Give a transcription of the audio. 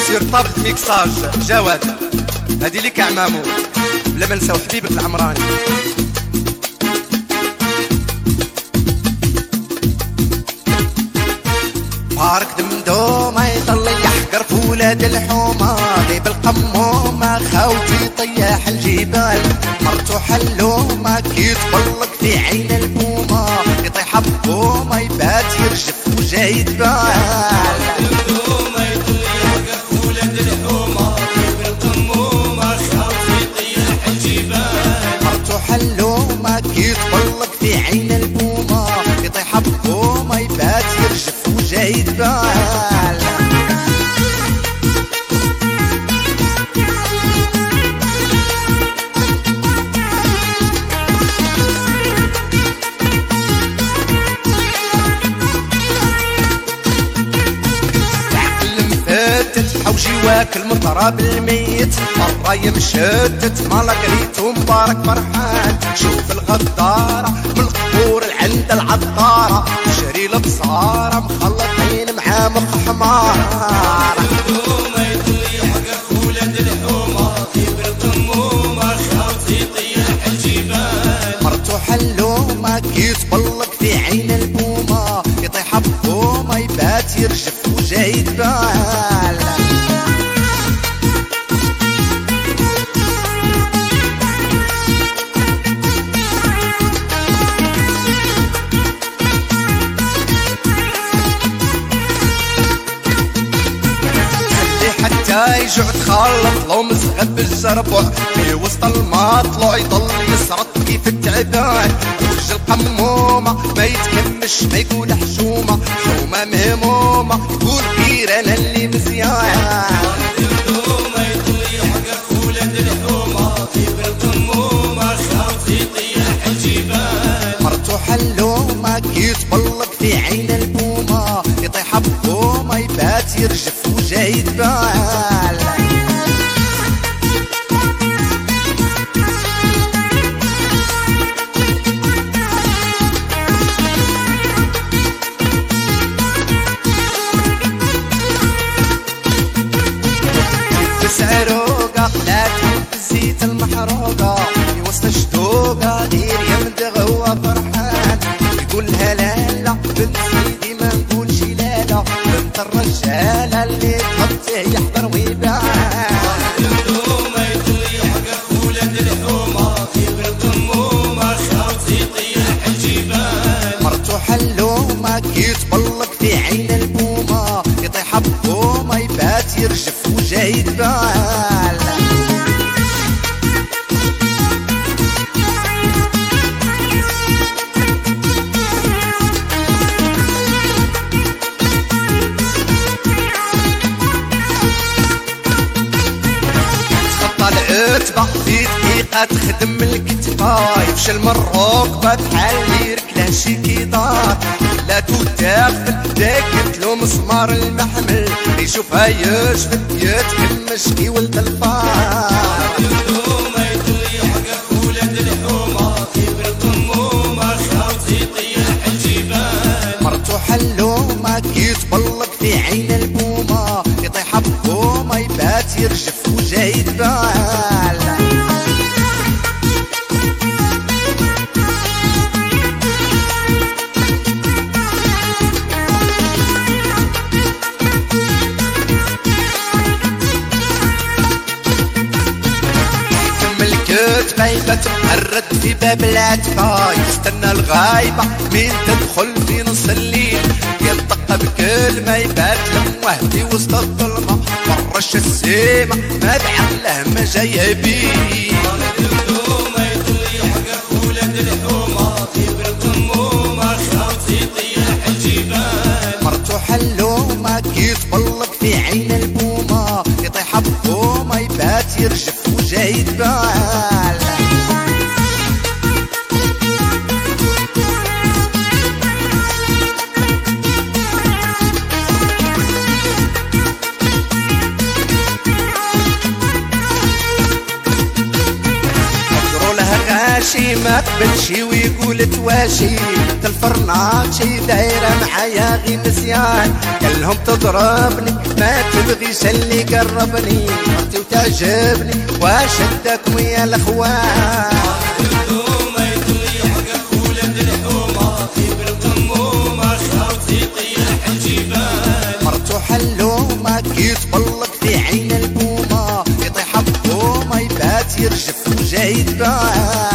سير طابة ميكساج جواد، هادي ليك عمامو، بلا ما نساو حبيبك العمراني. بارك دمدومة يطلي يحقر في ولاد الحومة، غيب القمومة خوتي طياح الجبال، مرتو حلومة كي تبلق في عين البومة، يطيح بومة يبات يرجف وجاي يتبال. دمدومة يطلي يحقر في ولاد الحومة، غيب القمومة خوتي طياح الجبال، مرتو حلومة كي تبلق في عين البومة، يطيح بومة يبات يرجف وجاي يتبال. حوجي واكل مطرب الميت، الراي مشتت مالك ريتو مبارك فرحان، شوف الغدارة من القبور العند العطارة، شري البصارة مخلطين مع مخ حمار. دمدومة يطلي يحقر في ولاد الحومة، غيب القمومة خوتي طياح الجبال، مرتو حلومة كي تبلق في عين البومة، يطيح بومة يبات يرجف وجاي يتبال. حتى يجوع تخلط لو مسغب بالزربع، في وسط المطلع يضل يسرط كيف التعبان، وجه القمومة ما يتكمش ما يقول حشومة، حومة مهمومة تقول كبير انا اللي مزيان. دمدومة يطلي يحقر في ولاد الحومة، غيب القمومة خوتي طياح الجبال، مرتو حلومة كي تبلق في عين البومة، يطيح بومة يبات يرجف وجاي يتبال. عروقة لا الزيت المحروقة، في وسط شدوقة دير يمدغ هو فرحان، يقولها لالا بنت سيدي ما نقولش لالا، بنت الرجالة اللي تحطيه يحضر ويبان. دمدومة يطلي يحقر في ولاد الحومة، غيب القمومة خوتي طياح الجبال، مرتو حلومة كي تبلق في عين البومة، يطيح بومة يبات يرجف وجاي يتبال. العتبة في دقيقة تخدم الكتفة، يفشل من الركبة تحل يركله شي كيدار، لا تدافن داكتلو مسمار المحمل، يشوفها يشفت يتكمش كي ولد الفار. دمدومة يطلي يحقر في ولاد الحومة، غيب القمومة خوتي طياح الجبال، مرتو حلومة كي تبلق في عين البومة، يطيح بومة يبات يرجف وجاي يتبال. غايبة تمرد في باب العتبة، يستنى الغايبة مين تدخل في نص الليل، ينطق بكلمة يبات لمه في وسط الظلمة، فرش السيمة ما بعقله ما جاي بيه. دمدومة يطلي يحقر في ولاد الحومة، غيب القمومة خوتي طياح الجبال، مرتو حلومة كي تبلق في عين البومة، يطيح بومة يبات يرجف وجاي يتبال. ماشي ما قبلشي ويقول تواشي الفرناطشي دايرة معايا غي نسيان قال لهم تضربني ما تبغيش اللي قربني مرتي وتعجبني واش اداكم يا الاخوان مرتو حلومة كي تبلق في عين البومة يطيح الضومة يبات يرجف وجاي يتبان